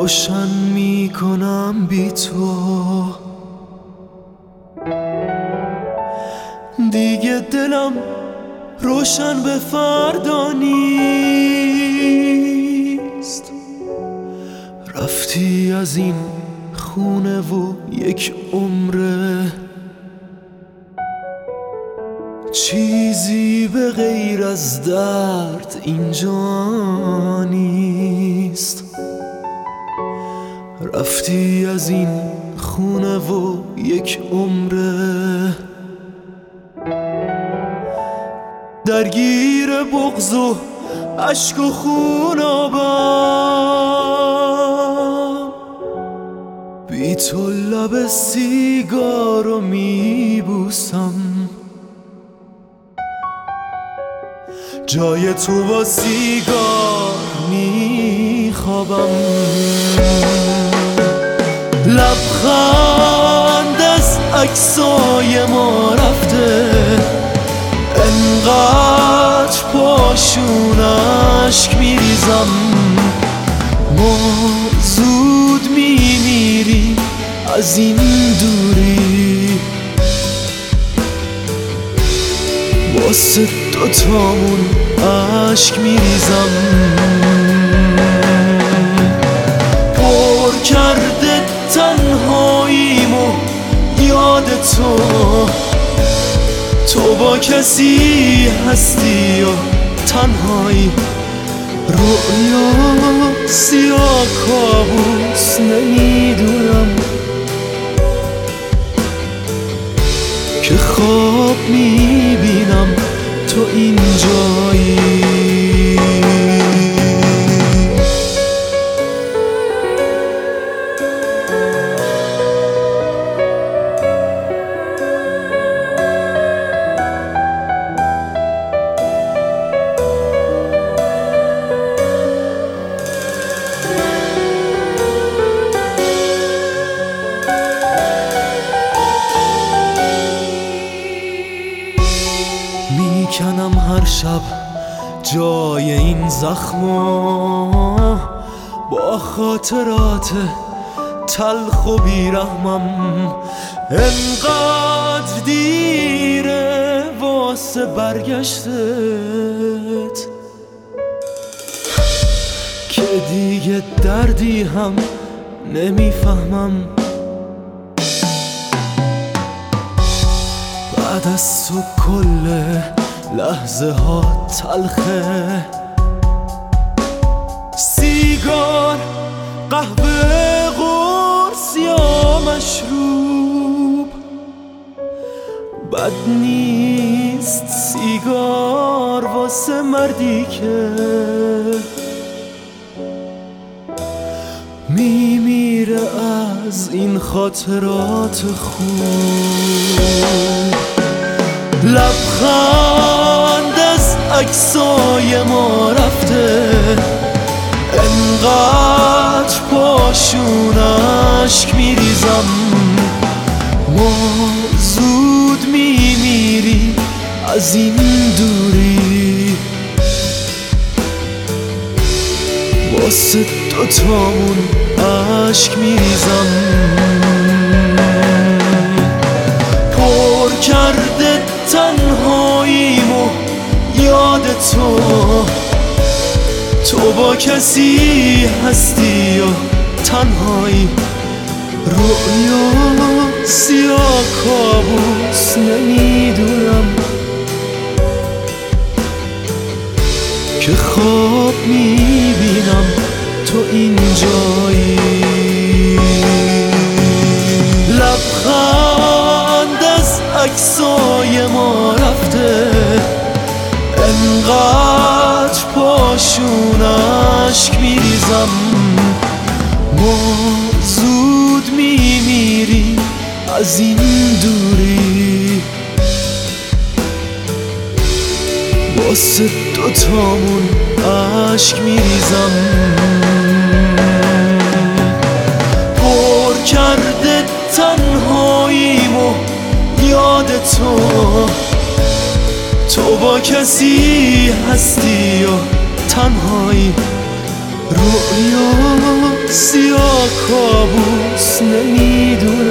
روشن میکنم بی تو، دیگه دلم روشن به فردا نیست. رفتی از این خونه و یک عمره، چیزی به غیر از درد اینجا نیست. رفتی از این خونه و یک عمره، درگیر بغض و عشق و خونابم. بی تو لب سیگارو میبوسم، جای تو با سیگار میخوابم. لبخند از عکسای ما رفته، انقدر پاشون اشک میریزم. ما زود میمیریم از این دوری، واسه دوتامون اشک میریزم. پر کرده تنهاییم و یاد تو، تو با کسی هستی و تنهایی. رویا سیاه کابوس نمیدونم که خواب میبینم تو اینجایی. میکنم هر شب جای این زخما، با خاطرات تلخ و بیرحمم. انقدر دیره واسه برگشتت که دیگه دردی هم نمیفهمم. بعد از تو کل لحظه ها تلخه، سیگار، قهوه، قرص یا مشروب. بد نیست سیگار واسه مردی که میمیره از این خاطرات خوب. لبخند از عکسای ما رفته، انقدر پاشون اشک میریزم. ما زود میمیریم از این دوری، واسه دوتامون اشک میریزم. پر کرده تنهاییم و یاد تو، تو با کسی هستی و تنهایی. رویا سیاه کابوس نمیدونم که خواب میبینم تو اینجایی. لبخند از عکسای ما رفته، انقدر پاشون اشک میریزم. ما زود میمیریم از این دوری، واسه دوتامون اشک میریزم. پر کرده تنهاییم و یاد تو، تو با کسی هستی و تنهایی. رویا سیاه کابوس نمیدونم